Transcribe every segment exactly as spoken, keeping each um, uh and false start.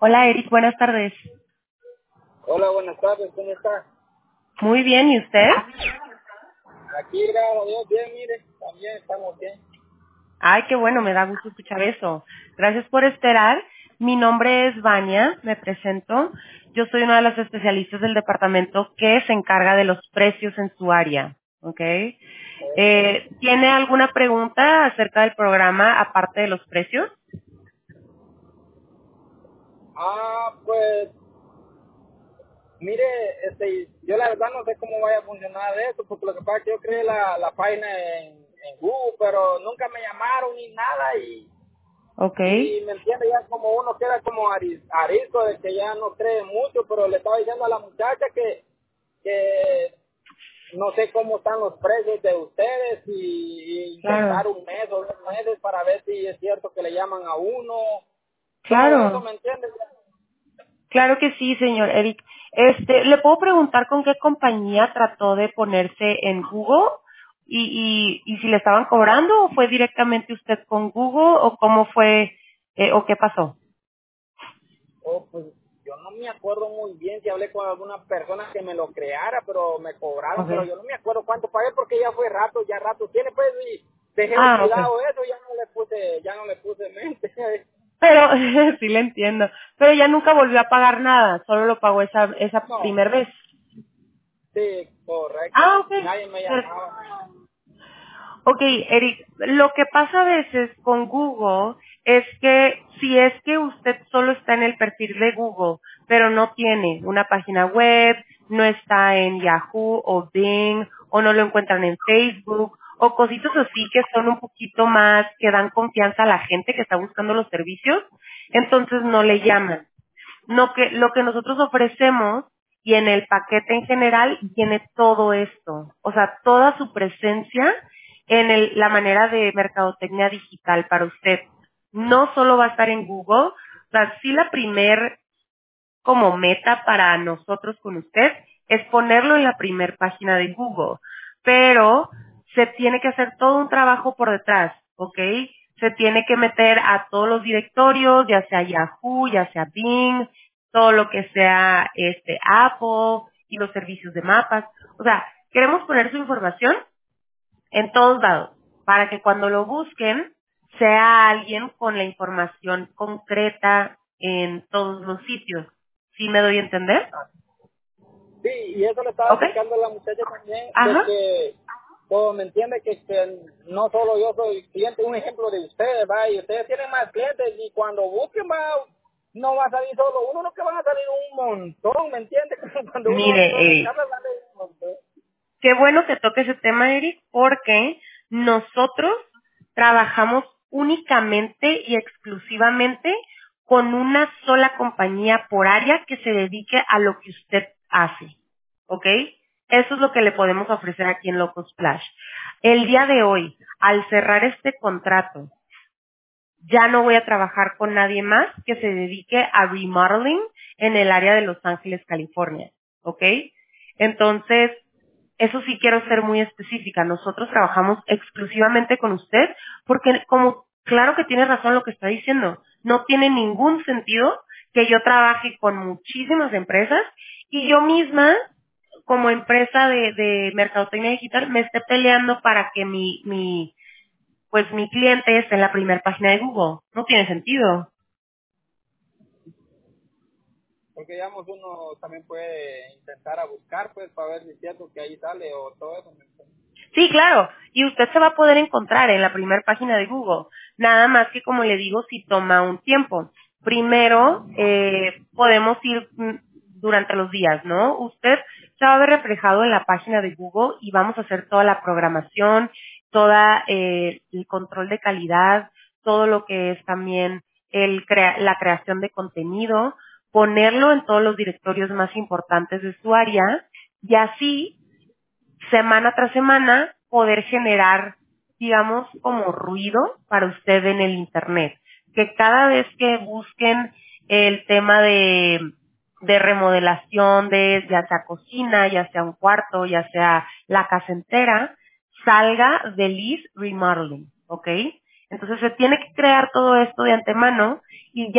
Hola Eric, buenas tardes. Hola, buenas tardes, ¿cómo está? Muy bien, ¿y usted? Aquí, gracias a Dios, bien, mire, también estamos bien. Ay, qué bueno, me da gusto escuchar eso. Gracias por esperar. Mi nombre es Vania, me presento. Yo soy una de las especialistas del departamento que se encarga de los precios en su área, ¿ok? Eh, ¿Tiene alguna pregunta acerca del programa aparte de los precios? Ah, pues, mire, este, yo la verdad no sé cómo vaya a funcionar eso, porque lo que pasa es que yo creé la, la página en, en Google, pero nunca me llamaron ni nada, y, Ok, y me entiende, ya como uno queda como aris- arisco de que ya no cree mucho, pero le estaba diciendo a la muchacha que, que no sé cómo están los precios de ustedes y, y claro, intentar un mes o dos meses para ver si es cierto que le llaman a uno, todo eso, claro. ¿me entiendes? Claro que sí, señor Eric. Este, ¿le puedo preguntar con qué compañía trató de ponerse en Google? Y, y, y si le estaban cobrando o fue directamente usted con Google o cómo fue eh, o qué pasó? Oh, pues yo no me acuerdo muy bien si hablé con alguna persona que me lo creara, pero me cobraron, pero Okay. yo no me acuerdo cuánto pagué porque ya fue rato, ya rato tiene, pues, y dejé Ah, okay. olvidado eso, ya no le puse, ya no le puse mente. Pero sí le entiendo. Pero ya nunca volvió a pagar nada, solo lo pagó esa esa No, primera vez. sí, correcto, Ah, okay. nadie me llamaba. Ok, Eric, lo que pasa a veces con Google es que si es que usted solo está en el perfil de Google, pero no tiene una página web, no está en Yahoo o Bing, o no lo encuentran en Facebook, o cositas así que son un poquito más, que dan confianza a la gente que está buscando los servicios, entonces no le llaman. No que, lo que nosotros ofrecemos y en el paquete en general tiene todo esto. O sea, toda su presencia en el- la manera de mercadotecnia digital para usted. No solo va a estar en Google, o sea, sí la primer como meta para nosotros con usted es ponerlo en la primer página de Google, pero se tiene que hacer todo un trabajo por detrás, ¿ok? Se tiene que meter a todos los directorios, ya sea Yahoo, ya sea Bing, todo lo que sea este Apple y los servicios de mapas. O sea, queremos poner su información en todos lados, para que cuando lo busquen sea alguien con la información concreta en todos los sitios. ¿Sí me doy a entender? Sí, y eso le estaba ¿Ok? explicando a la muchacha también, de Ajá. que, todo me entiende que, que no solo yo soy cliente, un ejemplo de ustedes, va, y ustedes tienen más clientes, y cuando busquen, va, no va a salir solo uno, no que van a salir un montón, ¿me entiende? Cuando uno Mire, no le eh, llama, sale un montón. qué bueno que toque ese tema, Eric, porque nosotros trabajamos únicamente y exclusivamente con una sola compañía por área que se dedique a lo que usted hace. ¿Ok? Eso es lo que le podemos ofrecer aquí en Locos Splash. El día de hoy, al cerrar este contrato, ya no voy a trabajar con nadie más que se dedique a remodeling en el área de Los Ángeles, California. ¿Ok? Entonces, eso sí quiero ser muy específica. Nosotros trabajamos exclusivamente con usted porque como claro que tiene razón lo que está diciendo, no tiene ningún sentido que yo trabaje con muchísimas empresas y yo misma como empresa de, de mercadotecnia digital me esté peleando para que mi, mi, pues mi cliente esté en la primera página de Google. No tiene sentido. Porque, digamos, uno también puede intentar a buscar, pues, para ver si es cierto que ahí sale o todo eso, ¿me entiende? Sí, claro. Y usted se va a poder encontrar en la primera página de Google. Nada más que, como le digo, si toma un tiempo. Primero, eh, podemos ir mm, durante los días, ¿no? Usted se va a ver reflejado en la página de Google y vamos a hacer toda la programación, toda eh, el control de calidad, todo lo que es también el crea- la creación de contenido, ponerlo en todos los directorios más importantes de su área y así semana tras semana poder generar, digamos, como ruido para usted en el Internet. Que cada vez que busquen el tema de, de remodelación de ya sea cocina, ya sea un cuarto, ya sea la casa entera, salga de Liz Remodeling, ¿ok? Entonces se tiene que crear todo esto de antemano y ya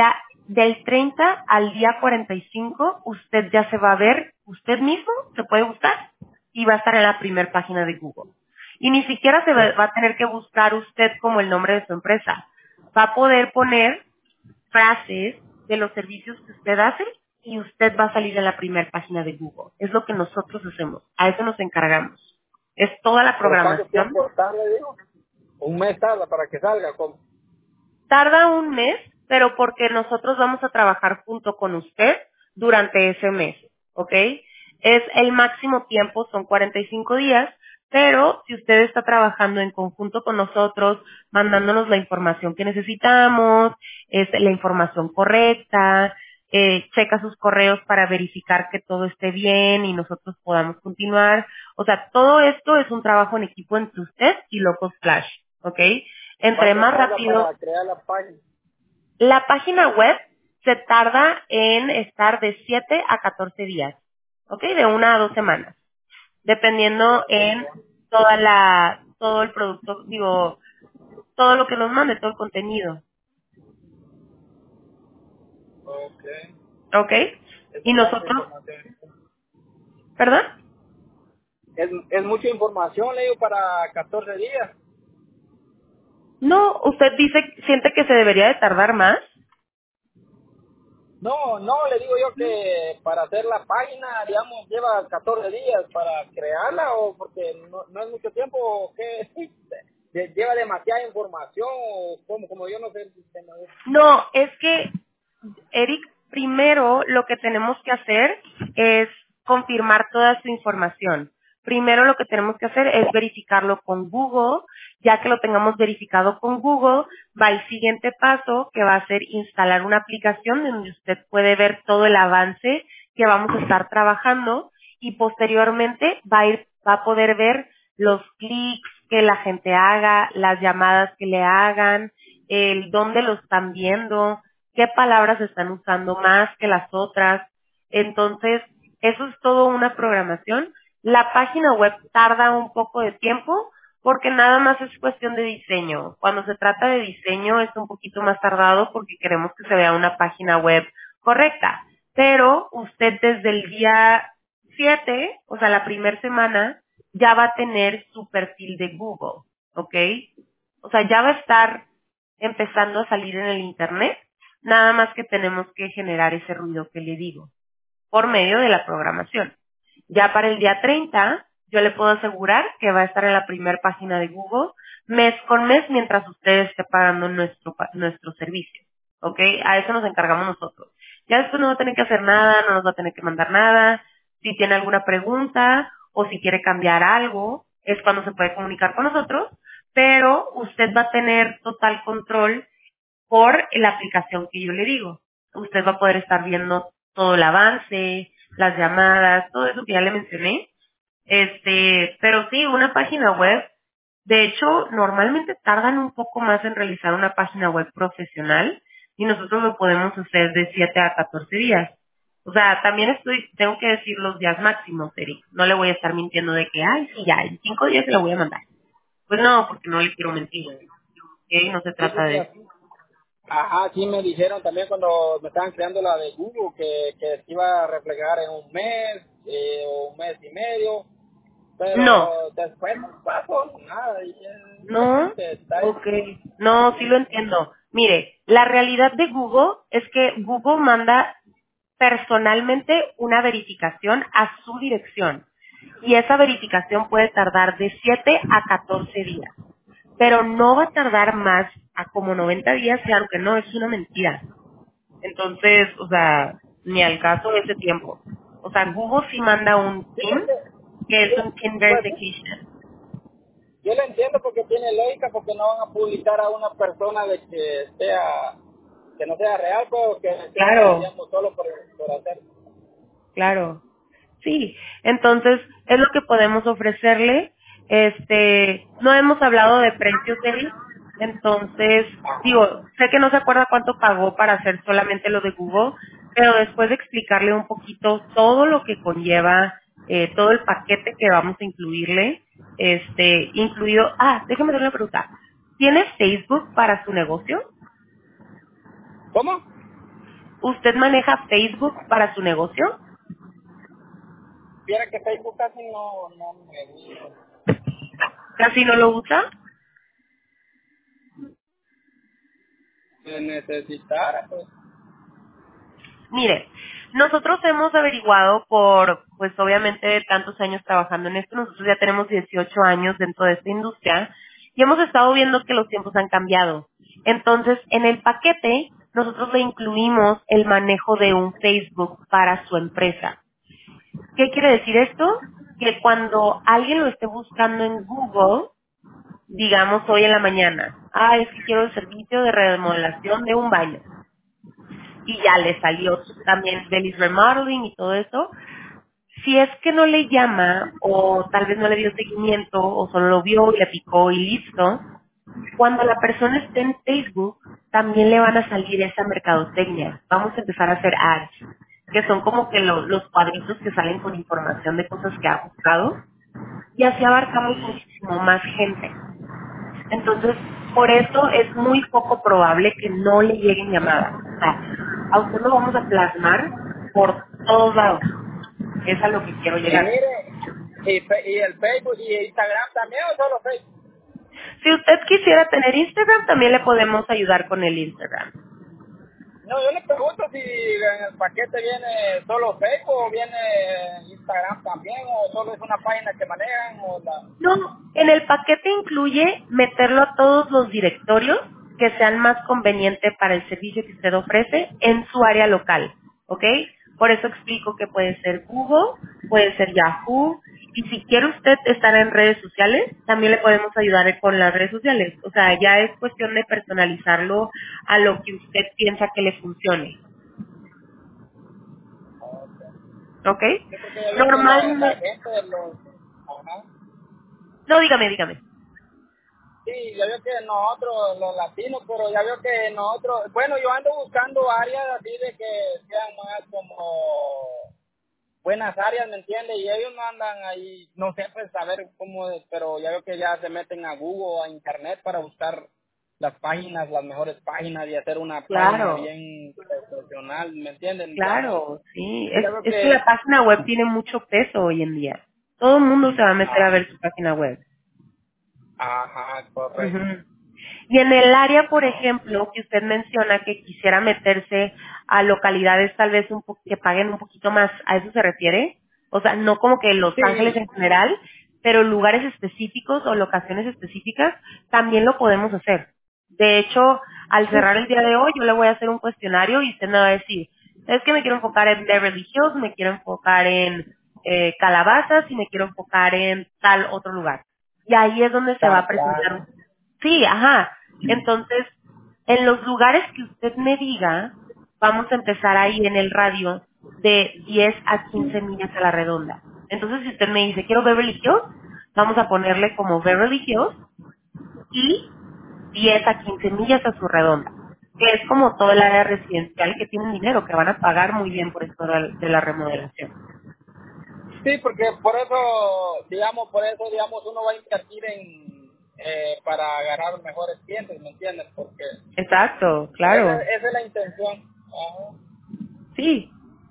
Del treinta al día cuarenta y cinco, usted ya se va a ver, usted mismo se puede buscar y va a estar en la primera página de Google. Y ni siquiera se va, va a tener que buscar usted como el nombre de su empresa. Va a poder poner frases de los servicios que usted hace y usted va a salir en la primera página de Google. Es lo que nosotros hacemos. A eso nos encargamos. Es toda la ¿Pero cuánto programación. tiempo tarda, digo? Un mes tarda para que salga. ¿Cómo? Tarda un mes, pero porque nosotros vamos a trabajar junto con usted durante ese mes, ¿ok? Es el máximo tiempo, son cuarenta y cinco días, pero si usted está trabajando en conjunto con nosotros, mandándonos la información que necesitamos, es la información correcta, eh, checa sus correos para verificar que todo esté bien y nosotros podamos continuar. O sea, todo esto es un trabajo en equipo entre usted y Locos Flash, ¿ok? Entre ¿Cuánto más tarda rápido, para crear la página? la página web se tarda en estar de siete a catorce días, ¿ok? De una a dos semanas, dependiendo en toda la, todo el producto, digo, todo lo que nos mande, todo el contenido, Ok. ¿ok? Es Y bastante nosotros, información. ¿perdón? Es, es mucha información, le digo, para catorce días. No, usted dice, siente que se debería de tardar más. No, no, le digo yo que para hacer la página, digamos, lleva catorce días para crearla o porque no, no es mucho tiempo o que lleva demasiada información o como, como yo no sé el sistema. No, es que Eric, primero lo que tenemos que hacer es confirmar toda su información. Primero lo que tenemos que hacer es verificarlo con Google. Ya que lo tengamos verificado con Google, va el siguiente paso, que va a ser instalar una aplicación donde usted puede ver todo el avance que vamos a estar trabajando y posteriormente va a ir, va a poder ver los clics que la gente haga, las llamadas que le hagan, el dónde lo están viendo, qué palabras están usando más que las otras. Entonces, eso es todo una programación. La página web tarda un poco de tiempo porque nada más es cuestión de diseño. Cuando se trata de diseño es un poquito más tardado porque queremos que se vea una página web correcta. Pero usted desde el día siete, o sea, la primera semana, ya va a tener su perfil de Google, ¿ok? O sea, ya va a estar empezando a salir en el Internet. Nada más que tenemos que generar ese ruido que le digo por medio de la programación. Ya para el día treinta, yo le puedo asegurar que va a estar en la primera página de Google mes con mes mientras usted esté pagando nuestro, pa- nuestro servicio. ¿Ok? A eso nos encargamos nosotros. Ya después no va a tener que hacer nada, no nos va a tener que mandar nada. Si tiene alguna pregunta o si quiere cambiar algo, es cuando se puede comunicar con nosotros, pero usted va a tener total control por la aplicación que yo le digo. Usted va a poder estar viendo todo el avance, las llamadas, todo eso que ya le mencioné. Este, pero sí, una página web, de hecho, normalmente tardan un poco más en realizar una página web profesional y nosotros lo podemos hacer de siete a catorce días. O sea, también estoy, tengo que decir los días máximos, Eric. No le voy a estar mintiendo de que, ay, sí, ya, en cinco días se lo voy a mandar. Pues no, porque no le quiero mentir. ¿Ok? No se Sí, trata porque de eso. así. Ajá, sí me dijeron también cuando me estaban creando la de Google que, que se iba a reflejar en un mes eh, o un mes y medio, No, pero después no pasó nada y no, eh, está ahí. ok, no, sí lo entiendo. Mire, la realidad de Google es que Google manda personalmente una verificación a su dirección y esa verificación puede tardar de siete a catorce días, pero no va a tardar más a como noventa días, claro que no, es una mentira. Entonces, o sea, ni al caso de ese tiempo. O sea, Google sí manda un Sí, PIN, porque, que es un PIN yo, pues, sí, verification. yo lo entiendo porque tiene lógica, porque no van a publicar a una persona de que sea, que no sea real, pero que sea, Claro, digamos, solo por, por hacer. claro. Sí, entonces es lo que podemos ofrecerle. Este, no hemos hablado de precios, Eric. Entonces, digo, sé que no se acuerda cuánto pagó para hacer solamente lo de Google, pero después de explicarle un poquito todo lo que conlleva, eh, todo el paquete que vamos a incluirle, este, incluido, ah, déjame hacer una pregunta. ¿Tiene Facebook para su negocio? ¿Cómo? ¿Usted maneja Facebook para su negocio? Viera que Facebook casi no, no me gusta. ¿Casi no lo usa? Si necesitara, pues. Mire, nosotros hemos averiguado por, pues obviamente, tantos años trabajando en esto, nosotros ya tenemos dieciocho años dentro de esta industria y hemos estado viendo que los tiempos han cambiado. Entonces, en el paquete, nosotros le incluimos el manejo de un Facebook para su empresa. ¿Qué quiere decir esto? Que cuando alguien lo esté buscando en Google, digamos hoy en la mañana, ah, es que quiero el servicio de remodelación de un baño y ya le salió también Belly's Remodeling y todo eso. Si es que no le llama o tal vez no le dio seguimiento o solo lo vio y le picó y listo, cuando la persona esté en Facebook también le van a salir esa mercadotecnia. Vamos a empezar a hacer ads, que son como que lo- los cuadritos que salen con información de cosas que ha buscado y así abarcamos muchísimo más gente. Entonces, por eso es muy poco probable que no le lleguen llamadas. O sea, a usted lo vamos a plasmar por todos lados. Es a lo que quiero Y llegar. mire, y, fe- y el Facebook y Instagram también o solo Facebook. Si usted quisiera tener Instagram, también le podemos ayudar con el Instagram. No, yo le pregunto si en el paquete viene solo Facebook o viene Instagram también o solo es una página que manejan o la... No, en el paquete incluye meterlo a todos los directorios que sean más convenientes para el servicio que usted ofrece en su área local, ¿ok? Por eso explico que puede ser Google, puede ser Yahoo, y si quiere usted estar en redes sociales, también le podemos ayudar con las redes sociales. O sea, ya es cuestión de personalizarlo a lo que usted piensa que le funcione, ¿ok? Sí, porque ya veo que la, la Normalmente, gente de los... Ajá. no, dígame, dígame. Sí, ya veo que nosotros, los latinos, pero ya veo que nosotros... Bueno, yo ando buscando áreas así de que sean más como buenas áreas, ¿me entiendes? Y ellos no andan ahí, no sé, pues saber cómo, es, pero ya veo que ya se meten a Google o a Internet para buscar las páginas, las mejores páginas y hacer una página Claro. bien profesional, ¿me entienden? Ya no, Claro, sí. ya Es, veo es que la que, página web tiene mucho peso hoy en día. Todo el mundo se va a meter a ah, ver su página web. ajá, Ujú. correcto. Y en el área, por ejemplo, que usted menciona que quisiera meterse a localidades tal vez un po- que paguen un poquito más, ¿a eso se refiere? O sea, no como que Los Ángeles Sí, en general, pero lugares específicos o locaciones específicas, también lo podemos hacer. De hecho, al cerrar el día de hoy, yo le voy a hacer un cuestionario y usted me va a decir, es que me quiero enfocar en Beverly Hills, me quiero enfocar en eh, Calabazas y me quiero enfocar en tal otro lugar. Y ahí es donde se va a San presentar. Juan. Sí, ajá. Entonces, en los lugares que usted me diga, vamos a empezar ahí en el radio de diez a quince millas a la redonda. Entonces, si usted me dice, quiero Beverly Hills, vamos a ponerle como Beverly Hills y diez a quince millas a su redonda, que es como todo el área residencial que tienen dinero, que van a pagar muy bien por esto de de la remodelación. Sí, porque por eso, digamos, por eso, digamos, uno va a invertir en, eh, para agarrar mejores clientes, ¿me entiendes? Porque Exacto, esa, claro. esa es la intención. Ajá, Sí.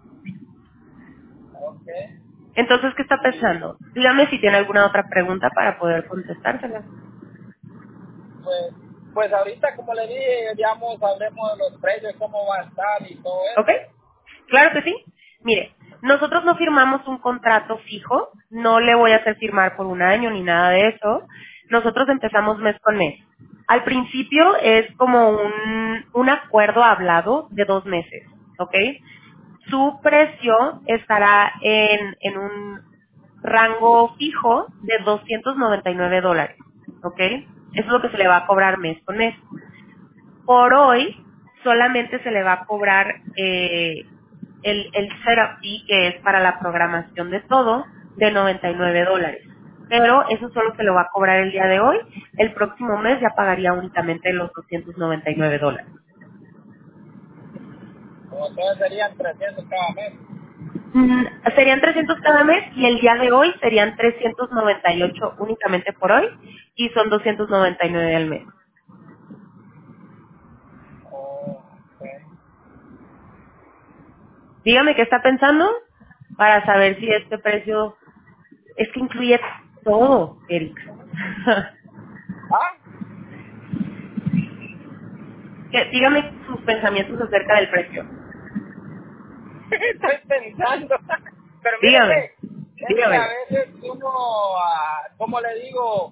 ok. Entonces, ¿qué está pensando? Dígame si tiene alguna otra pregunta para poder contestársela. Pues, pues ahorita, como le dije, digamos, hablemos de los precios, cómo va a estar y todo ¿Ok? eso. Claro que sí. Mire, nosotros no firmamos un contrato fijo, no le voy a hacer firmar por un año ni nada de eso. Nosotros empezamos mes con mes. Al principio es como un, un acuerdo hablado de dos meses, ¿ok? Su precio estará en, en un rango fijo de doscientos noventa y nueve dólares, ¿ok? Eso es lo que se le va a cobrar mes con mes. Por hoy solamente se le va a cobrar eh, el, el setup fee, que es para la programación de todo, de noventa y nueve dólares. Pero eso solo se lo va a cobrar el día de hoy. El próximo mes ya pagaría únicamente los doscientos noventa y nueve dólares. Como entonces serían trescientos cada mes. Mm, Serían trescientos cada mes y el día de hoy serían trescientos noventa y ocho únicamente por hoy y son doscientos noventa y nueve al mes. Oh, ok. Dígame qué está pensando para saber si este precio es que incluye todo, Eric. ¿Ah? Que- Dígame sus pensamientos acerca del precio. Estoy pensando. Pero mire, Dígame, pues, es que a dígamelo. veces uno, ah, ¿cómo le digo?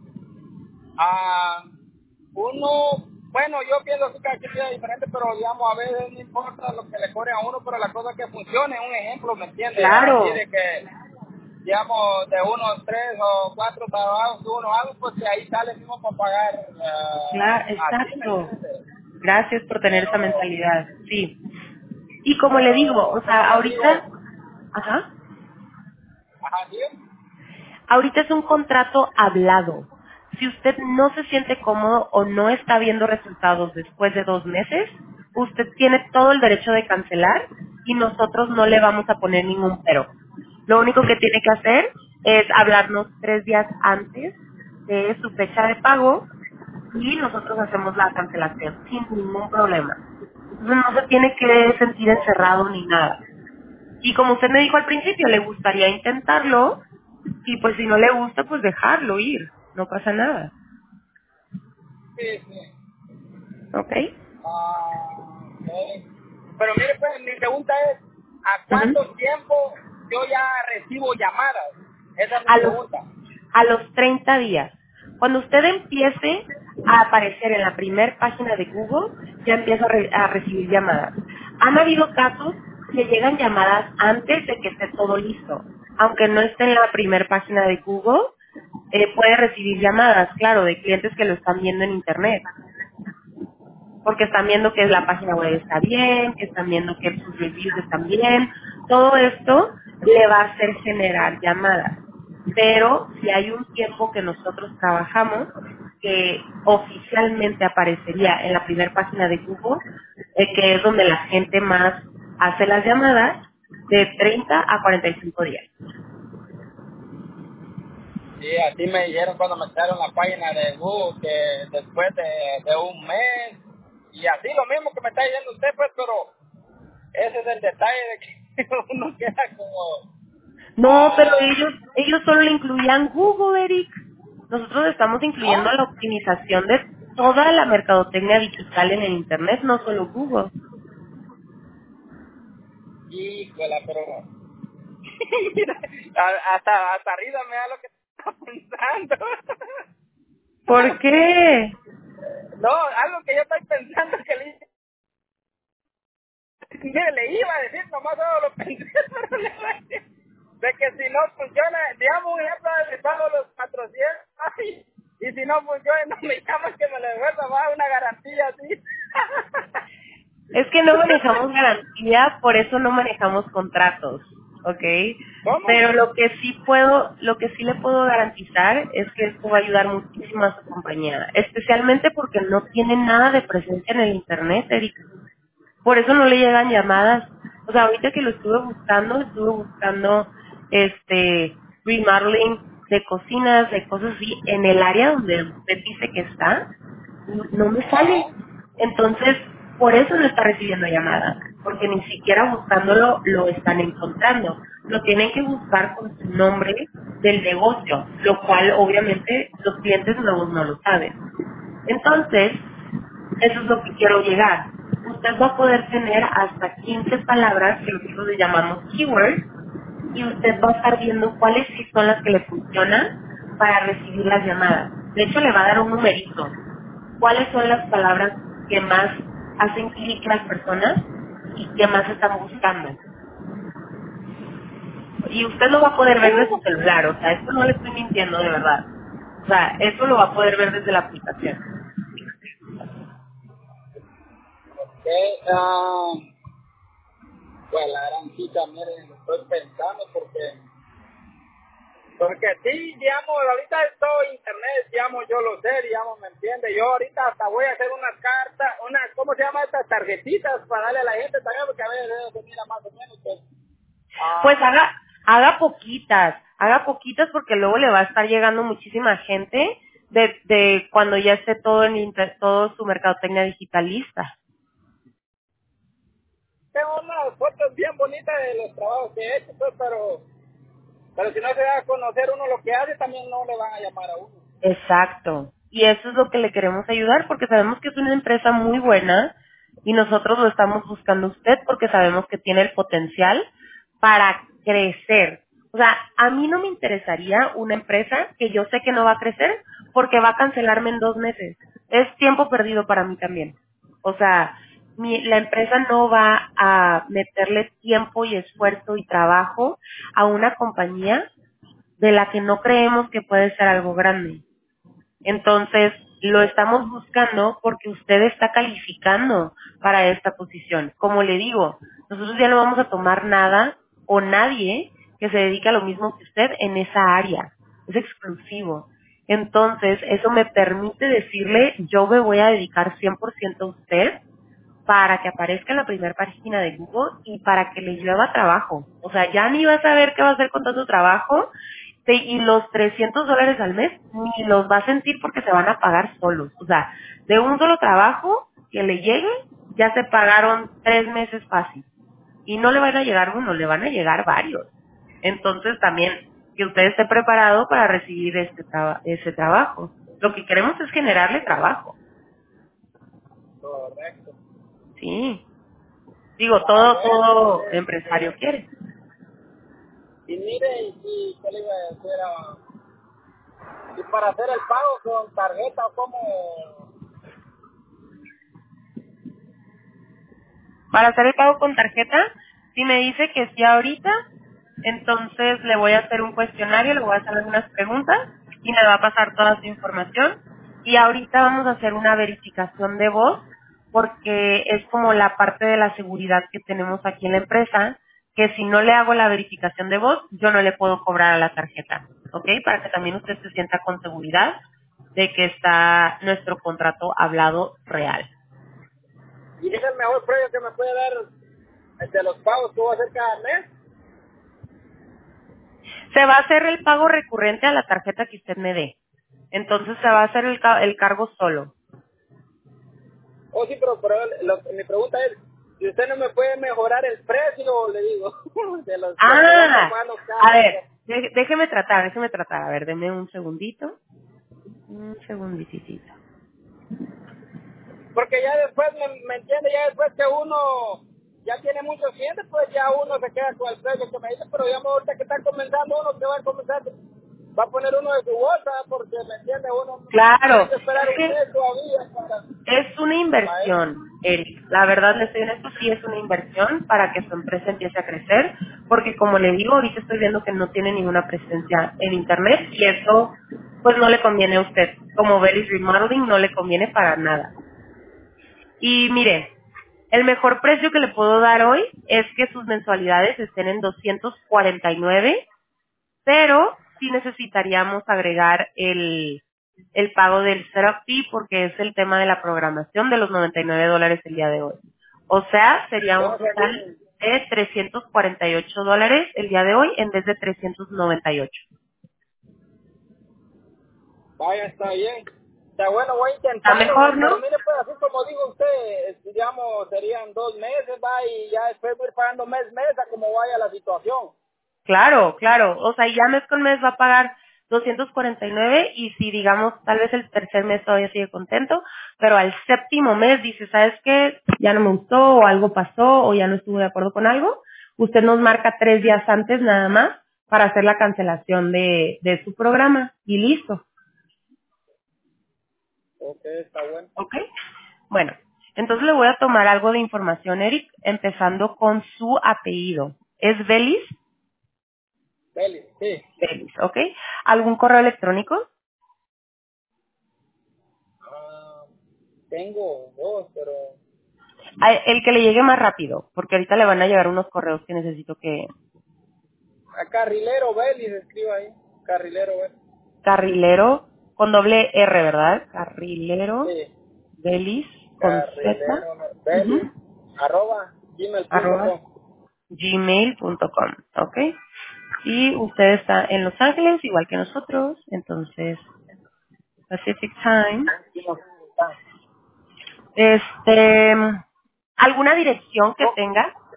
Ah, uno, bueno, yo pienso que cada quien es diferente, pero digamos, a veces no importa lo que le cobre a uno, pero la cosa es que funcione. Un ejemplo, ¿me entiende? Así Claro, de que, digamos, de unos tres o cuatro trabajos que uno haga, pues que ahí sale mismo para pagar claro, ah, así, ¿me exacto. entiende? Gracias por tener esa Pero, mentalidad. Sí. Y como le digo, o pero, sea, como le digo, ahorita, ajá, ajá, ¿sí? ahorita es un contrato hablado. Si usted no se siente cómodo o no está viendo resultados después de dos meses, usted tiene todo el derecho de cancelar y nosotros no le vamos a poner ningún pero. Lo único que tiene que hacer es hablarnos tres días antes de su fecha de pago y nosotros hacemos la cancelación sin ningún problema. Entonces no se tiene que sentir encerrado ni nada. Y como usted me dijo al principio, le gustaría intentarlo y pues si no le gusta, pues dejarlo ir. No pasa nada. Sí, sí. ¿Ok? Ah, ok. Pero mire, pues, mi pregunta es, ¿a Ujú. cuánto tiempo yo ya recibo llamadas? Esa es mi A los, pregunta. a los treinta días. Cuando usted empiece a aparecer en la primera página de Google, ya empieza a, re- a recibir llamadas. Han habido casos que llegan llamadas antes de que esté todo listo. Aunque no esté en la primera página de Google, eh, puede recibir llamadas, claro, de clientes que lo están viendo en Internet. Porque están viendo que la página web está bien, que están viendo que sus reviews están bien. Todo esto le va a hacer generar llamadas. Pero si hay un tiempo que nosotros trabajamos, que oficialmente aparecería en la primera página de Google, eh, que es donde la gente más hace las llamadas, de treinta a cuarenta y cinco días. Sí, así me dijeron cuando me echaron la página de Google, que después de, de un mes, y así lo mismo que me está diciendo usted, pues, pero ese es el detalle de que uno queda como, No, pero ah, ellos, ellos solo le incluían Google, Eric. Nosotros estamos incluyendo ah, la optimización de toda la mercadotecnia digital en el Internet, no solo Google. híjola, pero, mira, a- hasta, hasta risa me da lo que está pensando. ¿Por qué? No, algo que yo estoy pensando que le, mire, le iba a decir, nomás solo lo pensé, pero le iba a decir, de que si no funciona, digamos un ejemplo, le pago los cuatrocientos, ay, y si no funciona, no me llamas que me lo devuelva, va una garantía así. Es que no manejamos garantía, por eso no manejamos contratos, ¿ok? ¿Cómo? Pero lo que sí puedo, lo que sí le puedo garantizar es que esto va a ayudar muchísimo a su compañía, especialmente porque no tiene nada de presencia en el Internet, Eric. Por eso no le llegan llamadas. O sea, ahorita que lo estuve buscando, estuve buscando este remodeling de cocinas, de cosas así, en el área donde usted dice que está, no no me Ajá. sale. Entonces, por eso no está recibiendo llamadas, porque ni siquiera buscándolo lo están encontrando. Lo tienen que buscar con su nombre del negocio, lo cual obviamente los clientes nuevos no lo saben. Entonces, eso es lo que quiero llegar. Usted va a poder tener hasta quince palabras que nosotros le llamamos keywords y usted va a estar viendo cuáles sí son las que le funcionan para recibir las llamadas. De hecho, le va a dar un numerito. ¿Cuáles son las palabras que más hacen clic las personas y que más están buscando? Y usted lo va a poder ver de su celular, o sea, esto no le estoy mintiendo de verdad. O sea, eso lo va a poder ver desde la aplicación. Ok, ah, pues la gran chica, mire, lo estoy pensando porque Porque sí, digamos, ahorita es todo internet, digamos, yo lo sé, digamos, ¿me entiende? Yo ahorita hasta voy a hacer unas cartas, unas, ¿cómo se llama estas tarjetitas para darle a la gente también? Porque a veces se mira más o menos, pues, Pues ah, haga, haga poquitas, haga poquitas porque luego le va a estar llegando muchísima gente de, de cuando ya esté todo en inter- todo su mercadotecnia digital lista. tengo unas fotos bien bonitas de los trabajos que he hecho, pues, pero, pero si no se da a conocer uno lo que hace, también no le van a llamar a uno. Exacto. Y eso es lo que le queremos ayudar porque sabemos que es una empresa muy buena y nosotros lo estamos buscando a usted porque sabemos que tiene el potencial para crecer. O sea, a mí no me interesaría una empresa que yo sé que no va a crecer porque va a cancelarme en dos meses. Es tiempo perdido para mí también. O sea, mi- la empresa no va a meterle tiempo y esfuerzo y trabajo a una compañía de la que no creemos que puede ser algo grande. Entonces, lo estamos buscando porque usted está calificando para esta posición. Como le digo, nosotros ya no vamos a tomar nada o nadie que se dedique a lo mismo que usted en esa área. Es exclusivo. Entonces, eso me permite decirle, yo me voy a dedicar cien por ciento a usted para que aparezca en la primera página de Google y para que le llueva trabajo. O sea, ya ni vas a ver qué va a hacer con tanto trabajo te- y los trescientos dólares al mes ni los va a sentir porque se van a pagar solos. O sea, de un solo trabajo que le llegue, ya se pagaron tres meses fácil. Y no le van a llegar uno, le van a llegar varios. Entonces también que usted esté preparado para recibir este traba- ese trabajo. Lo que queremos es generarle trabajo. Correcto. Sí. Digo, Ah, todo, bueno, todo empresario este, quiere. y mire, y, y ¿qué le iba a decir? Ah, y para hacer el pago con tarjeta, ¿cómo? Para hacer el pago con tarjeta, si me dice que sí ahorita, entonces le voy a hacer un cuestionario, le voy a hacer algunas preguntas y me va a pasar toda su información. Y ahorita vamos a hacer una verificación de voz porque es como la parte de la seguridad que tenemos aquí en la empresa, que si no le hago la verificación de voz, yo no le puedo cobrar a la tarjeta, ¿ok? Para que también usted se sienta con seguridad de que está nuestro contrato hablado real. Y es el mejor precio que me puede dar de los pagos que voy a hacer cada mes. Se va a hacer el pago recurrente a la tarjeta que usted me dé. Entonces se va a hacer el, ca- el cargo solo. Oh, sí, pero, pero lo- mi pregunta es, si usted no me puede mejorar el precio, le digo, de los que me voy Ah, tomando a cada ver, mes. dé- déjeme tratar, déjeme tratar. A ver, deme un segundito. Un segunditito. Porque ya después, me, me entiende, ya después que uno ya tiene muchos clientes, pues ya uno se queda con el precio que me dice, pero ya ahorita que está comenzando uno, que va a comenzar, va a poner uno de su bolsa, porque me entiende, uno tiene Claro, que esperar es un que mes todavía para, es una para eso. inversión, Eric. La verdad, le estoy honesto, sí es una inversión para que su empresa empiece a crecer, porque como le digo, ahorita estoy viendo que no tiene ninguna presencia en Internet y eso, pues no le conviene a usted. Como Bellis Remodeling no le conviene para nada. Y mire, el mejor precio que le puedo dar hoy es que sus mensualidades estén en doscientos cuarenta y nueve, pero sí necesitaríamos agregar el, el pago del setup fee porque es el tema de la programación de los noventa y nueve dólares el día de hoy. O sea, sería un ¿Cómo total se de trescientos cuarenta y ocho dólares el día de hoy en vez de trescientos noventa y ocho. Vaya, está bien. Está bueno, voy a Está intentarlo, mejor, ¿no? pero mire, pues así como digo usted, eh, digamos, serían dos meses, va, y ya después voy a ir pagando mes, mes, a como vaya la situación. Claro, claro. O sea, ya mes con mes va a pagar doscientos cuarenta y nueve y si digamos tal vez el tercer mes todavía sigue contento, pero al séptimo mes dice, ¿sabes qué? Ya no me gustó o algo pasó o ya no estuve de acuerdo con algo. Usted nos marca tres días antes nada más para hacer la cancelación de, de su programa y listo. Ok, está bueno. ¿Ok? Bueno, entonces le voy a tomar algo de información, Eric, empezando con su apellido. ¿Es Belis? Beli, sí. Belis, ¿ok? ¿Algún correo electrónico? Ah, tengo dos, pero A- El que le llegue más rápido, porque ahorita le van a llegar unos correos que necesito que... a Carrilero Beli se escribe ahí. Carrilero Beli. Carrilero, con doble R, ¿verdad? Carrilero, Sí. Belis, con Z, Carrilero ujú, Beli, arroba gmail punto arroba com. gmail punto com, ¿ok? Y usted está en Los Ángeles, igual que nosotros, entonces, Pacific Time. Sí, no sé dónde está. Este, ¿alguna dirección que Oh, tenga?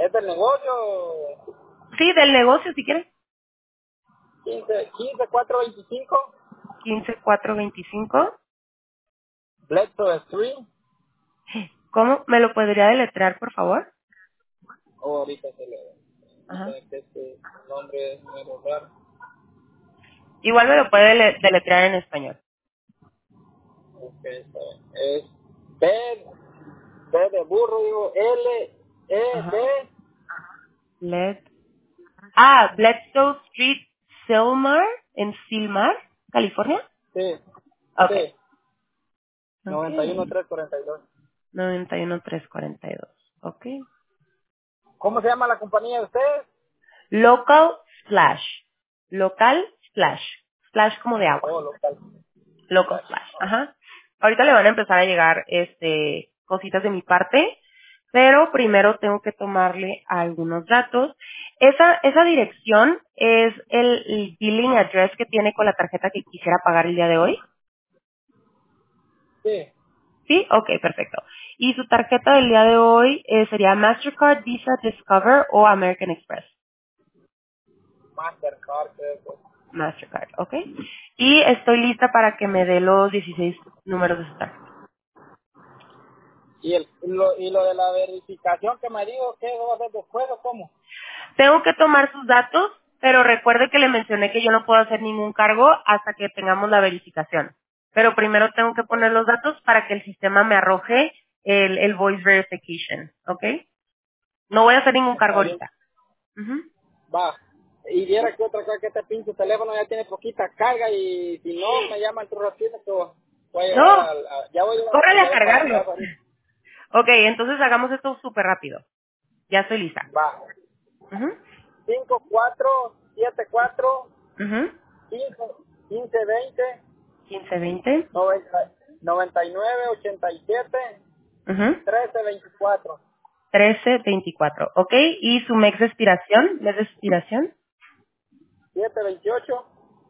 ¿Es del negocio? Sí, del negocio, si quieres. quince, quince cuatro veinticinco. quince cuatro veinticinco. Bledsoe Street. ¿Cómo? ¿Me lo podría deletrear, por favor? Oh, ahorita se le... No Ajá. sé qué este nombre es muy raro. Igual me lo puede dele- deletrear en español. Ok, está bien. Es B, B de burro, digo, L, E, Ajá. D. Led. Ah, Bledsoe Street, Silmar, en Silmar, California. Sí, Ok. sí. Ok. noventa y uno tres cuarenta y dos. noventa y uno tres cuarenta y dos. Ok. ¿Cómo se llama la compañía de ustedes? Local Splash. Local Splash. Splash como de agua. Oh, local. Local Flash. Splash. Ajá. Ahorita le van a empezar a llegar este cositas de mi parte, pero primero tengo que tomarle algunos datos. Esa esa dirección es el, el billing address que tiene con la tarjeta que quisiera pagar el día de hoy. Sí, ¿Sí? Ok, perfecto. Y su tarjeta del día de hoy eh, sería Mastercard, Visa, Discover o American Express. Mastercard, creo que. Mastercard, ¿ok? Y estoy lista para que me dé los dieciséis números de su tarjeta. ¿Y, el, lo, y lo de la verificación que me dijo, ¿qué va a hacer después o cómo? Tengo que tomar sus datos, pero recuerde que le mencioné que yo no puedo hacer ningún cargo hasta que tengamos la verificación. Pero primero tengo que poner los datos para que el sistema me arroje el, el voice verification, ¿ok? No voy a hacer ningún cargo Está bien, ahorita. Ujú. va. Y viera que otra cosa que este pinche teléfono ya tiene poquita carga y si no me llama el ratito que voy a llegar No, al... a- ya voy a, córrele a ya voy para la cargarlo. casa ahorita. Ok, entonces hagamos esto súper rápido. Ya estoy lista. Va. Ujú, cinco cuatro siete cuatro ujú. quince quince veinte quince veinte. noventa noventa y nueve ochenta y siete Ujú. trece veinticuatro trece veinticuatro. Ok, y su mes de expiración, mes de expiración, siete veintiocho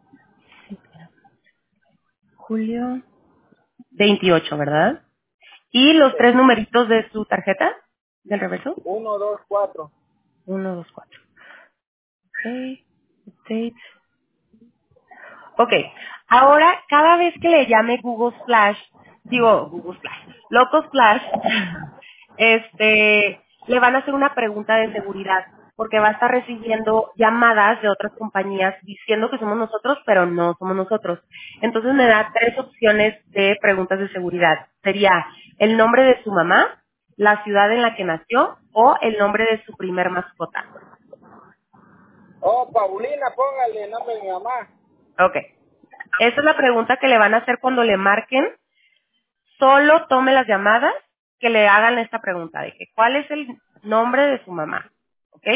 julio veintiocho, ¿verdad? Y los tres numeritos de su tarjeta del reverso. uno dos cuatro. Uno, dos, cuatro. Ok, update. Ok, ahora cada vez que le llame Google Splash, digo Google Splash, Loco Splash, este, le van a hacer una pregunta de seguridad, porque va a estar recibiendo llamadas de otras compañías diciendo que somos nosotros, pero no somos nosotros. Entonces me da tres opciones de preguntas de seguridad. Sería el nombre de su mamá, la ciudad en la que nació o el nombre de su primer mascota. Oh, Paulina, póngale el nombre de mi mamá. Ok. Esa es la pregunta que le van a hacer cuando le marquen. Solo tome las llamadas que le hagan esta pregunta de que cuál es el nombre de su mamá. ¿Ok?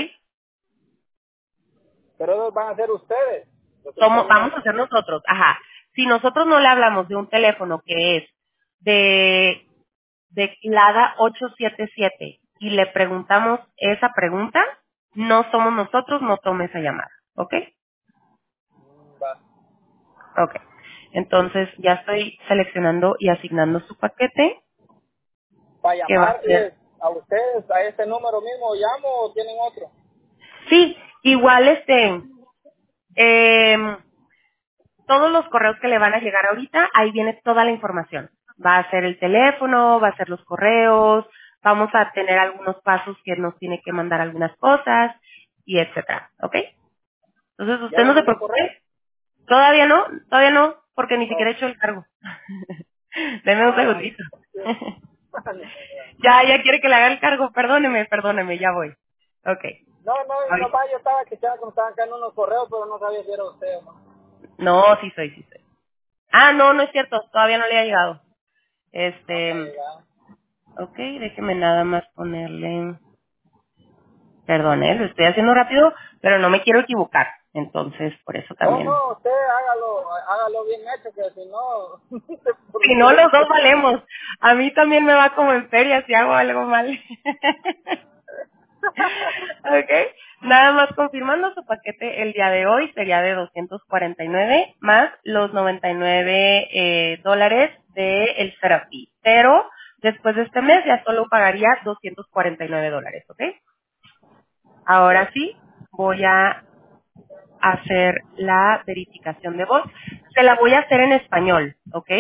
Pero esos van a ser ustedes, los que me están Somos, vamos a llamando. ser nosotros. Ajá. Si nosotros no le hablamos de un teléfono que es de, de Lada ocho siete siete y le preguntamos esa pregunta, no somos nosotros, no tome esa llamada. ¿Ok? Mm, va. Ok. Entonces ya estoy seleccionando y asignando su paquete Para que va a ser. llamarles a ustedes, a este número mismo, ¿llamo o tienen otro? Sí, igual este, em, todos los correos que le van a llegar ahorita, ahí viene toda la información. Va a ser el teléfono, va a ser los correos, vamos a tener algunos pasos que nos tiene que mandar algunas cosas y etcétera, ¿ok? Entonces ¿Ya usted le no se mandó correo? preocupe, todavía no, todavía no, porque ni Oh. siquiera he hecho el cargo. Deme un Ah, segundito. sí. Ya, ya quiere que le haga el cargo, perdóneme, perdóneme, ya voy. Ok. No, no, no, Ahorita. va, yo estaba que estaba como estaban acá en unos correos, pero no sabía si era usted o no. No, sí soy, sí soy. Ah, no, no es cierto, todavía no le ha llegado. No me ha Este, llegado. ok, déjeme nada más ponerle, perdón, ¿eh? Lo estoy haciendo rápido, pero no me quiero equivocar. Entonces, por eso Oh, también. no, usted hágalo, hágalo bien hecho, que si no, por Si no, usted. los dos valemos. A mí también me va como en feria si hago algo mal. Ok, nada más confirmando su paquete el día de hoy sería de doscientos cuarenta y nueve más los noventa y nueve eh, dólares del el setup fee. Pero después de este mes ya solo pagaría doscientos cuarenta y nueve dólares, ¿ok? Ahora sí, voy a hacer la verificación de voz. Se la voy a hacer en español, ¿ok?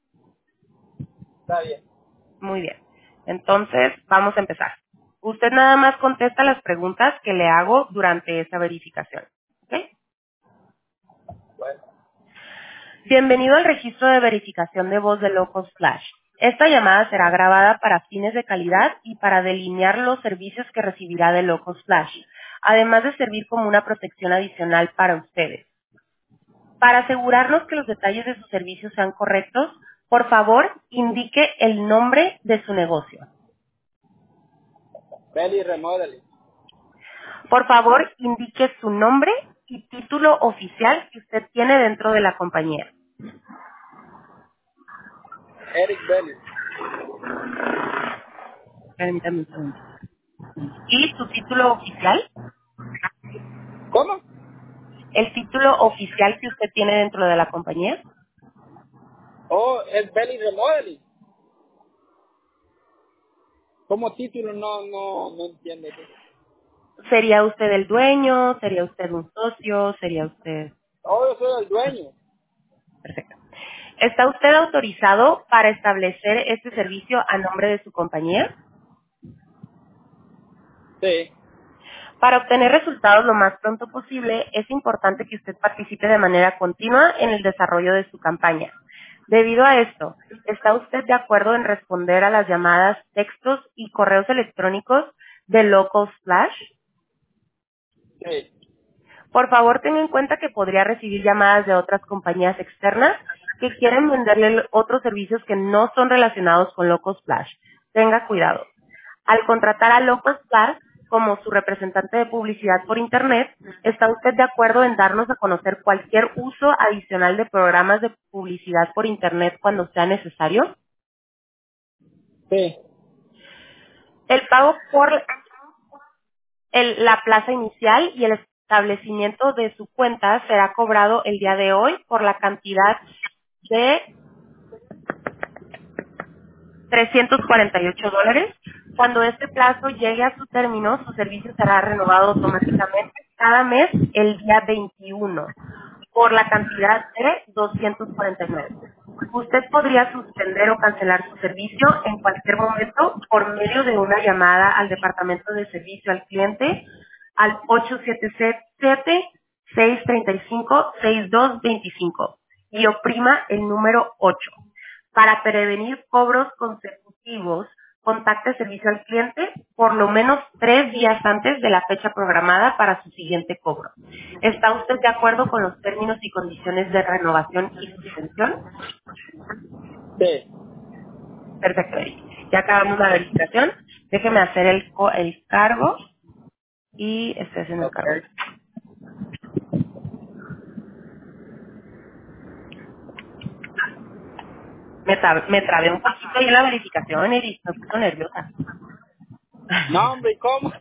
Está bien. Muy bien. Entonces, vamos a empezar. Usted nada más contesta las preguntas que le hago durante esa verificación, ¿ok? Bueno. Bienvenido al registro de verificación de voz de Locos Flash. Esta llamada será grabada para fines de calidad y para delinear los servicios que recibirá de Locos Flash, además de servir como una protección adicional para ustedes. Para asegurarnos que los detalles de sus servicios sean correctos, por favor, indique el nombre de su negocio. Belly Remodeling. Por favor, indique su nombre y título oficial que usted tiene dentro de la compañía. Eric Belly. Permítame un segundo. ¿Y su título oficial? ¿Cómo? ¿El título oficial que usted tiene dentro de la compañía? Oh, es Belly Remodeling. Como título no, no, no entiendo. ¿Sería usted el dueño? ¿Sería usted un socio? ¿Sería usted...? Oh, yo soy el dueño. Perfecto. ¿Está usted autorizado para establecer este servicio a nombre de su compañía? Sí. Para obtener resultados lo más pronto posible, es importante que usted participe de manera continua en el desarrollo de su campaña. Debido a esto, ¿está usted de acuerdo en responder a las llamadas, textos y correos electrónicos de Locals Flash? Sí. Por favor, tenga en cuenta que podría recibir llamadas de otras compañías externas que quieren venderle otros servicios que no son relacionados con Locals Flash. Tenga cuidado. Al contratar a Locals Flash como su representante de publicidad por Internet, ¿está usted de acuerdo en darnos a conocer cualquier uso adicional de programas de publicidad por Internet cuando sea necesario? Sí. El pago por el- la plaza inicial y el establecimiento de su cuenta será cobrado el día de hoy por la cantidad de trescientos cuarenta y ocho dólares. Cuando este plazo llegue a su término, su servicio será renovado automáticamente cada mes el día veintiuno por la cantidad de doscientos cuarenta y nueve. Usted podría suspender o cancelar su servicio en cualquier momento por medio de una llamada al Departamento de Servicio al Cliente al ocho siete siete, seis tres cinco, seis dos dos cinco y oprima el número ocho. Para prevenir cobros consecutivos, contacte servicio al cliente por lo menos tres días antes de la fecha programada para su siguiente cobro. ¿Está usted de acuerdo con los términos y condiciones de renovación y suspensión? Sí. Perfecto, Eric. Ya acabamos la verificación. Déjeme hacer el, co- el cargo y estoy haciendo el Ok. cargo. Me, tra- me trabé un poquito ahí en la verificación, Eric. Me puso nerviosa. No, hombre, ¿cómo?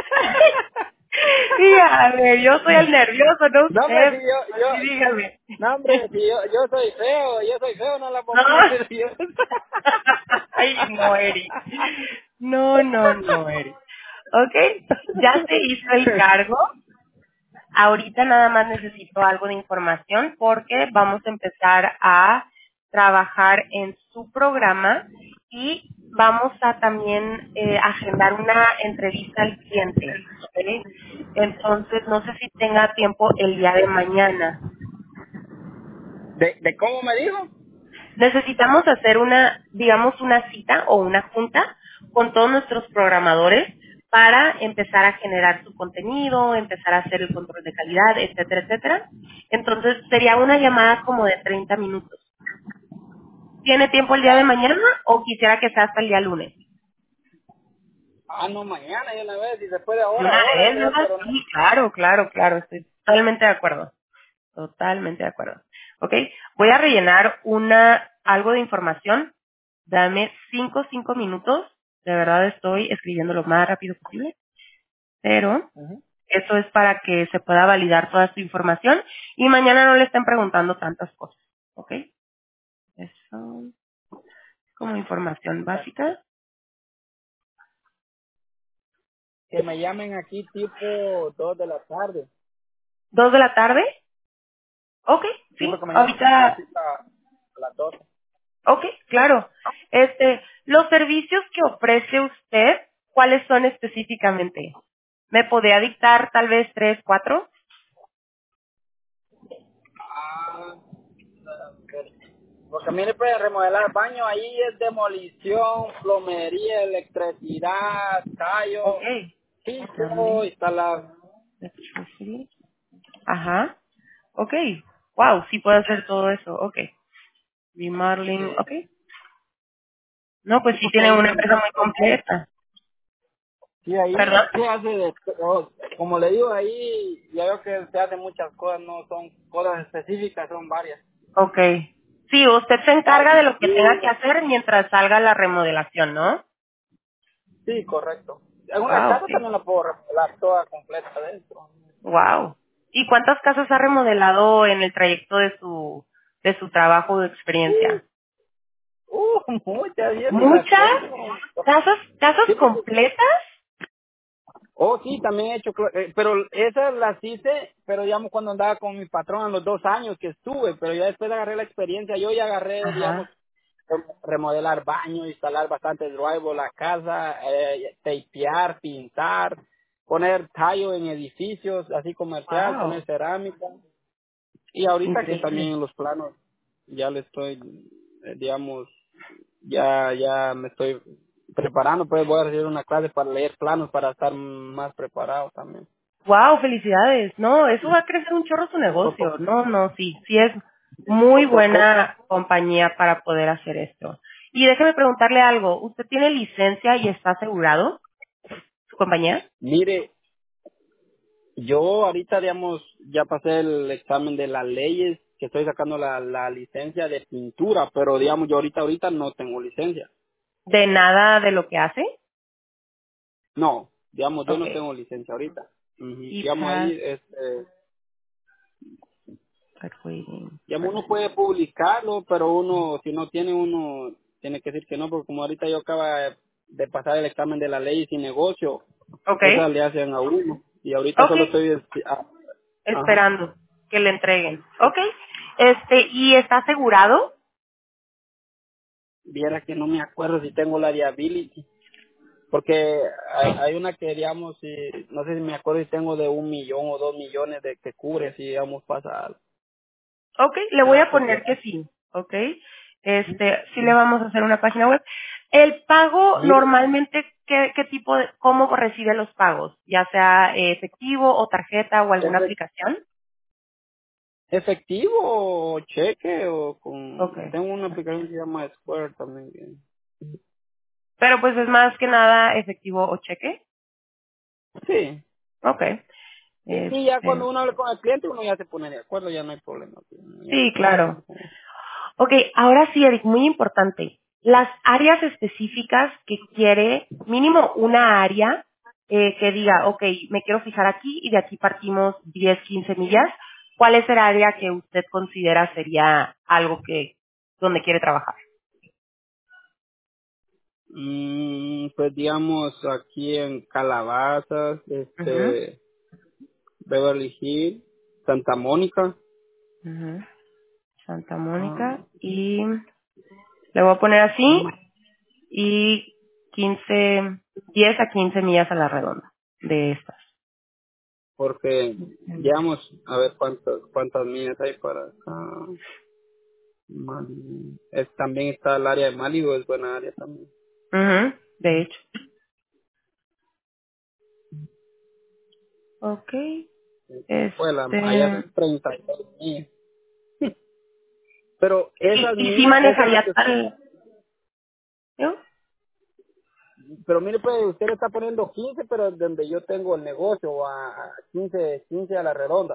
Y a ver, yo soy el nervioso, no No, hombre, si usted. yo, Así yo, dígame. no, hombre, si yo, yo soy feo, yo soy feo, no la No. pongo nerviosa. Ay, no, Eric. No, no, no, Eric. Ok, ya se hizo el cargo. Ahorita nada más necesito algo de información porque vamos a empezar a trabajar en su programa y vamos a también eh, agendar una entrevista al cliente. ¿Ok? Entonces, no sé si tenga tiempo el día de mañana. ¿De, de cómo me dijo? Necesitamos hacer una, digamos, una cita o una junta con todos nuestros programadores para empezar a generar su contenido, empezar a hacer el control de calidad, etcétera, etcétera. Entonces, sería una llamada como de treinta minutos. ¿Tiene tiempo el día de Ah, mañana o quisiera que sea hasta el día lunes? ah, no, mañana y una vez, y después de De ahora, una ahora, vez, mejor, ¿verdad? pero no. Sí, claro, claro, claro. Estoy totalmente de acuerdo. Totalmente de acuerdo. ¿Ok? Voy a rellenar una, algo de información. Dame cinco, cinco minutos. De verdad estoy escribiendo lo más rápido posible. Pero Ujú. eso es para que se pueda validar toda su información y mañana no le estén preguntando tantas cosas. ¿Ok? Eso es como información básica. que me llamen aquí tipo dos de la tarde. ¿Dos de la tarde? Ok, Sí, sí, porque mañana tengo una ahorita, cita a las doce. ok, claro. Este, los servicios que ofrece usted, ¿cuáles son específicamente? ¿Me podría dictar tal vez tres, cuatro? Ah, porque mire, pues remodelar baño ahí es demolición, plomería, electricidad, Ok. tallo, piso, Plumbing, instalar. electricity. Ajá. Ok. Wow, sí puedo hacer todo eso. Ok. Remodeling, Sí. ok. No, pues Sí, sí porque tiene ahí una se empresa muy completa. sí, ahí ¿Perdón? se hace de todo. Como le digo, ahí ya veo que se hacen muchas cosas, no son cosas específicas, son varias. Ok. Sí, usted se encarga de lo que tenga que Barbecue, hacer mientras salga la remodelación, ¿no? sí, correcto. En una Wow, casa ok. también la puedo remodelar toda completa dentro. Wow. ¿Y cuántas casas ha remodelado en el trayecto de su de su trabajo o experiencia? Uh, muchas, yo ni las ¿Muchas? cuento. ¿Casas, casas Sí, porque completas? oh, sí, también he hecho, cla- eh, pero esas las hice, pero digamos cuando andaba con mi patrón a los dos años que estuve, pero ya después agarré la experiencia, yo ya agarré, digamos, Ajá. rem- remodelar baños, instalar bastante drywall a la casa, eh, tapear, pintar, poner tallo en edificios, así comercial, poner Wow. cerámica, y ahorita que también Increíble. en los planos ya le estoy, eh, digamos, ya ya me estoy preparando, pues voy a recibir una clase para leer planos para estar más preparado también. Wow, felicidades. No, eso va a crecer un chorro su Poco, negocio. No, no, sí, sí es muy poco a poco. buena compañía para poder hacer esto. Y déjeme preguntarle algo. ¿Usted tiene licencia y está asegurado su compañía? Mire, yo ahorita, digamos, ya pasé el examen de las leyes, que estoy sacando la, la licencia de pintura, pero digamos, yo ahorita, ahorita no tengo licencia. ¿De nada de lo que hace? No, digamos, yo Ok. no tengo licencia ahorita. Ujú. Y Digamos, ahí, pass, este, graduating, digamos, uno graduating. puede publicarlo, pero uno, si no tiene uno, tiene que decir que no, porque como ahorita yo acabo de de pasar el examen de la ley sin negocio, Ok. esas le hacen a uno. Y ahorita Ok. solo estoy, este, ah, ajá, Esperando que le entreguen. Ok. Este, ¿y está asegurado? viera que no me acuerdo si tengo la liability, porque hay, hay una que, digamos, si, no sé si me acuerdo si tengo de un millón o dos millones de que cubre si, digamos, pasa algo Ok, le en voy la a poner que sociedad. sí. Ok. Este, sí le vamos a hacer una página web. El pago Mire, normalmente, ¿qué, qué tipo de, cómo recibe los pagos? Ya sea eh, efectivo o tarjeta o alguna efe- aplicación. efectivo o cheque o Ok. con, tengo una aplicación que se llama Square también. que- Pero pues es más que nada efectivo o cheque. Sí, Ok. y, y ya Este, cuando uno habla con el cliente uno ya se pone de acuerdo, ya no hay problema. Ya sí, se claro. entiende cómo. Ok, ahora sí, Eric, muy importante. Las áreas específicas que quiere, mínimo una área eh, que diga, ok, me quiero fijar aquí y de aquí partimos diez, quince millas. ¿Cuál es el área que usted considera sería algo que, donde quiere trabajar? Mm, pues digamos aquí en Calabazas, Ujú, este, Beverly Hills, Santa Mónica. ujú. Santa Ah, Mónica y le voy a poner así y quince, diez a quince millas a la redonda de estas. porque, digamos, a ver cuántas cuántas millas hay para acá. Mali- Es, también está el área de Malibu, es buena área también. Ujú, de hecho. Ok. Pues la, allá Este, son treinta y seis millas. Pero y, esas y sí millas, esas las manejaría que usted, tal, ¿no? pero mire, pues usted le está poniendo quince, pero donde yo tengo el negocio, a a quince, quince a la redonda.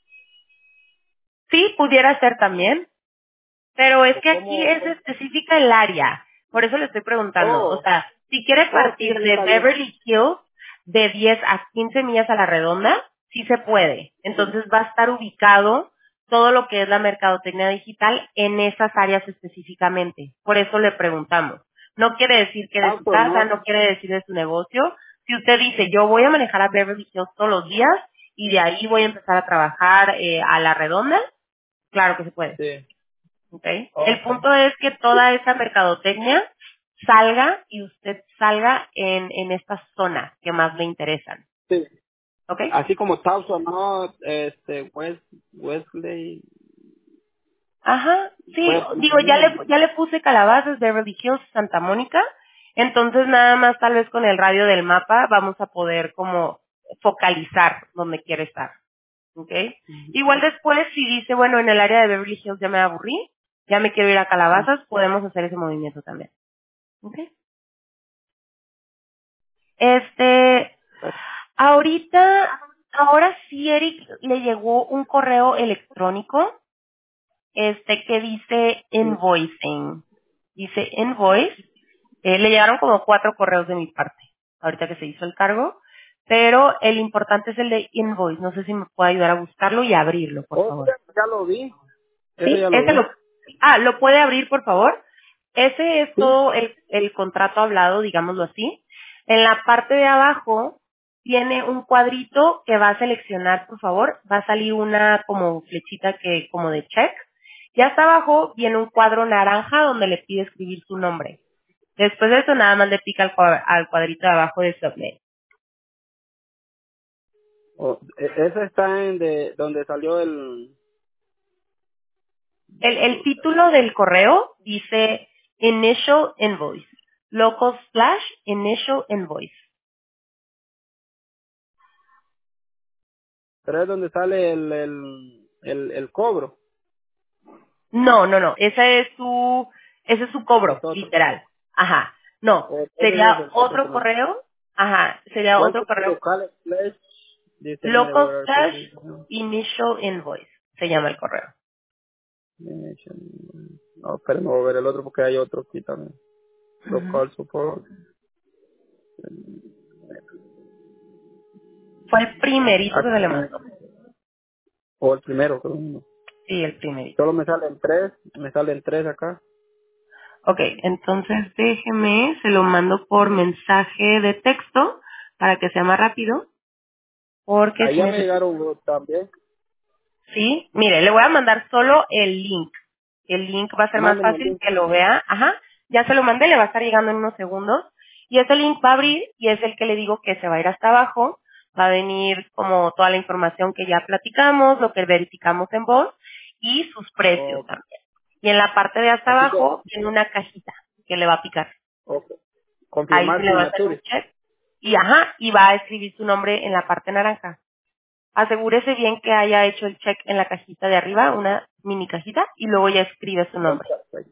Sí, pudiera ser también, pero es O que aquí cómo, es cómo- específica el área. Por eso le estoy preguntando. O oh, sea, si quiere oh, sí, partir sí, de está bien. Beverly Hills de diez a quince millas a la redonda, sí se puede. Sí. Entonces va a estar ubicado todo lo que es la mercadotecnia digital en esas áreas específicamente. Por eso le preguntamos. No quiere decir que de Ah, su pues casa, no. no quiere decir de su negocio, Si usted dice, yo voy a manejar a Beverly Hills todos los días y de ahí voy a empezar a trabajar eh, a la redonda, claro que se puede. Sí. ¿Okay? El Okay. punto es que toda esa mercadotecnia salga y usted salga en, en estas zonas que más le interesan. Sí. ¿Ok? Así como Thousand, ¿no? Este, West, Wesley, Ajá, sí, West, digo, ya le, ya le puse Calabazas, Beverly Hills, Santa Mónica, entonces nada más tal vez con el radio del mapa vamos a poder como focalizar donde quiere estar, ¿ok? Igual después si dice, bueno, en el área de Beverly Hills ya me aburrí, ya me quiero ir a Calabazas, podemos hacer ese movimiento también, ¿ok? Este, ahorita, ahora sí, Eric, le llegó un correo electrónico este que dice invoicing. Dice invoice. Eh, le llegaron como cuatro correos de mi parte, ahorita que se hizo el cargo, pero el importante es el de invoice. No sé si me puede ayudar a buscarlo y abrirlo, por Oh, sí, favor. ya, ya lo vi. Ese Sí, ya lo ese vi. lo... Ah, ¿lo puede abrir, por favor? Ese es Sí. todo el, el contrato hablado, digámoslo así. En la parte de abajo tiene un cuadrito que va a seleccionar, por favor. Va a salir una como flechita que como de check. Y hasta abajo viene un cuadro naranja donde le pide escribir su nombre. Después de eso nada más le pica al, cua- al cuadrito de abajo de Submit. Oh, e- ese está en de donde salió el... El, el título del correo dice Initial Invoice. Local slash Initial Invoice. Pero es donde sale el, el, el, el cobro. No, no, no. Ese es su, ese es su Es cobro, otro. literal. Ajá. No. O- ese es Sería el otro que otro me... correo. Ajá. Sería otro Welcome to correo. local place. Dice, mire, Local where are slash you? No, Initial Invoice. Se llama el correo. no, espera, no voy a ver el otro porque hay otro aquí también. Ujú. Local support. Fue el primerito que se le Aquí, mandó. o el primero, creo. No. Sí, el primerito. Solo me salen tres, me salen tres acá. Ok, entonces déjeme, se lo mando por mensaje de texto para que sea más rápido, porque Ahí si ya me necesito. llegaron dos también. Sí, mire, le voy a mandar solo el link. El link va a ser más Mándeme el fácil link. que lo vea. Ajá, ya se lo mandé, le va a estar llegando en unos segundos. Y ese link va a abrir y es el que le digo que se va a ir hasta abajo. Va a venir como toda la información que ya platicamos, lo que verificamos en voz y sus precios Ok. también. Y en la parte de hasta Así que, abajo tiene una cajita que le va a picar. ok. Ahí se Confirmar le va a hacer un signature. check. Y ajá, y va a escribir su nombre en la parte naranja. Asegúrese bien que haya hecho el check en la cajita de arriba, una mini cajita, y luego ya escribe su nombre.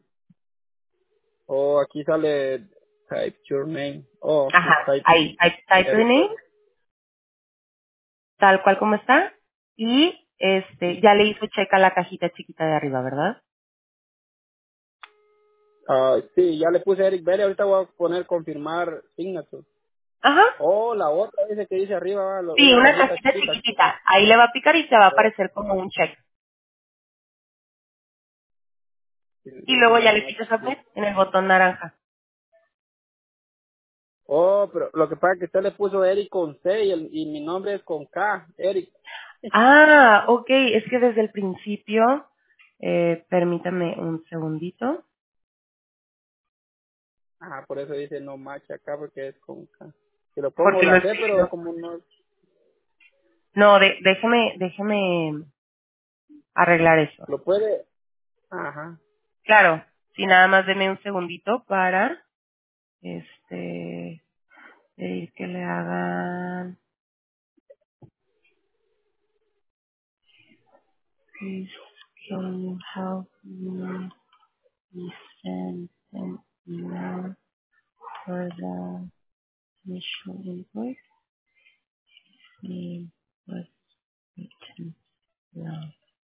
O aquí sale type your name. Oh, sí, Ajá, type. ahí, ahí type the name, tal cual como está, y este, ya le hizo check a la cajita chiquita de arriba, ¿verdad? Ah, sí, ya le puse Eric Belli. Ahorita voy a poner confirmar signature. Ajá, Oh, la otra dice que dice arriba, va, lo- sí, una una cajita cajita chiquita. chiquitita. Ahí le va a picar y se va a aparecer como un check. Y luego ya le pica submit en el botón naranja. Oh, pero lo que pasa es que usted le puso Eric con C y, el, y mi nombre es con K, Eric. Ah, ok, es que desde el principio, eh, permítame un segundito. Ajá, por eso dice no match acá porque es con K. Si lo pongo Porque lo la C, pero escribió. como no... No, de, déjeme, déjeme arreglar eso. Lo puede... Ajá. Claro, si nada más deme un segundito para, este, pedir que le hagan, please can you help me send an email for the initial invoice name was written wrong.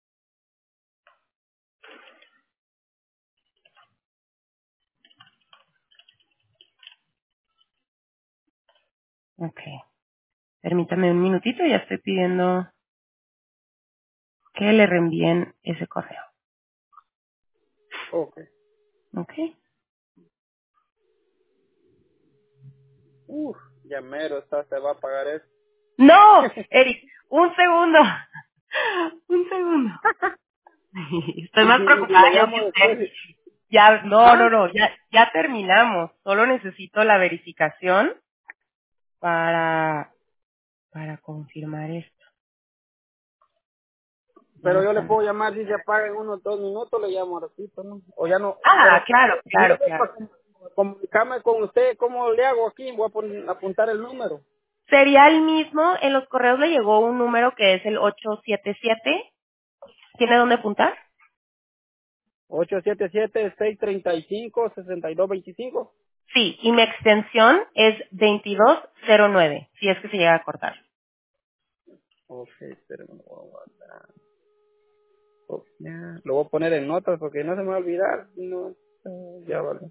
Okay, permítame un minutito, ya estoy pidiendo que le reenvíen ese correo. Ok. Okay. Uf. Ya mero está, se va a pagar eso. No, Eric, un segundo. Un segundo. Estoy y, más si, y si preocupada le yo que llamo usted. después, Ya, no, no, ¿ah? no, ya, ya terminamos. Solo necesito la verificación para, para confirmar esto. Ya me Pero yo le está. puedo llamar si se apaga en unos dos minutos, le llamo ratito, ¿no? O ya no, Ah, pero claro, claro, mire, claro. para comunicarme con usted, ¿cómo le hago aquí? Voy a pon- apuntar el número. Sería el mismo, en los correos le llegó un número que es el ocho siete siete. ¿Tiene dónde apuntar? ocho siete siete, seis tres cinco, seis dos dos cinco. Sí, y mi extensión es veintidós cero nueve, si es que se llega a cortar. Ok, espérame, lo voy a guardar. Oh, ya. Lo voy a poner en notas porque no se me va a olvidar. No, eh, ya vale.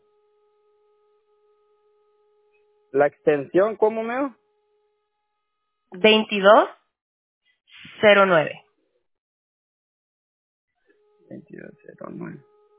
La extensión, ¿cómo me va? veintidós cero nueve. veintidós cero nueve.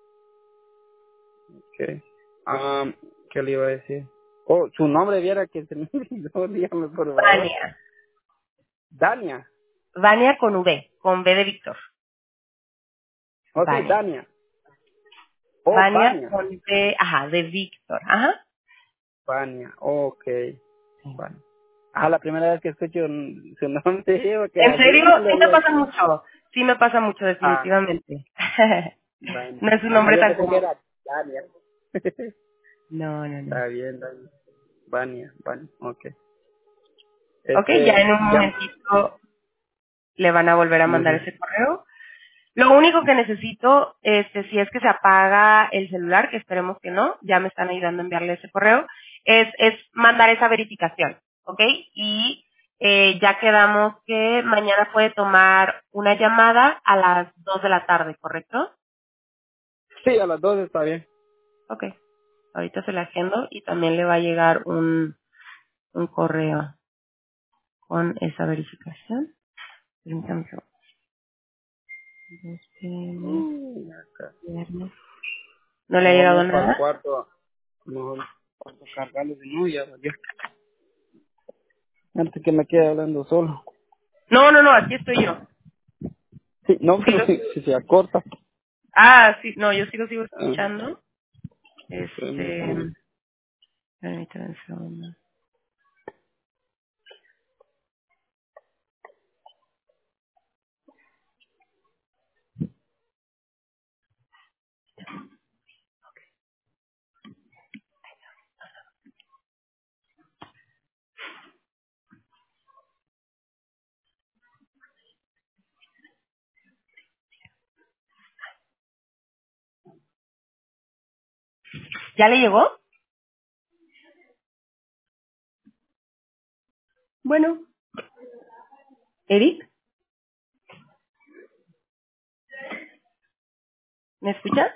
Ok. Um, ¿Qué le iba a decir? Oh, su nombre viera que se me olvidó, dígame por favor. Vania. Dania. Vania con V, con V de Víctor. Ok, Vania. Dania. Oh, Vania Vania. con V, ajá, de Víctor. Ajá. Vania, ok. Sí. Vania. Ah, la primera vez que escucho un- su nombre, digo que ¿En así serio? no Sí le me digo. pasa mucho. Sí me pasa mucho, Ah, definitivamente. Vania. No es un Ah, nombre yo tan pensé que común. era Dania. No, no, no. Está bien, Dania. Vania, Vania, ok. Ok, ya en Este, un ya. momentito le van a volver a mandar Ujú. ese correo. Lo único que necesito, este, si es que se apaga el celular, que esperemos que no, ya me están ayudando a enviarle ese correo, es, es mandar esa verificación, ¿ok? Y eh, ya quedamos que mañana puede tomar una llamada a las dos de la tarde, ¿correcto? Sí, a las dos está bien. Ok, ahorita se la agendo y también le va a llegar un, un correo con esa verificación. Permítame un segundo. Este, Mm, acá. viernes. ¿No le ha Mejor me llegado voy para el nada? cuarto. Mejor cuarto cargarlo, si no, ya, ya. Antes que me quede hablando solo. No, no, no, aquí estoy yo. Sí, no, Sí, pero lo- si, si se acorta. Ah, sí, no, yo sí lo sigo Ah, escuchando. Este, permítame. permítame un segundo. ¿Ya le llegó? Bueno, Eric, ¿me escuchas?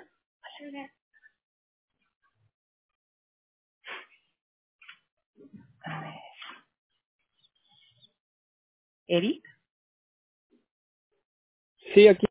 Eric. Sí, aquí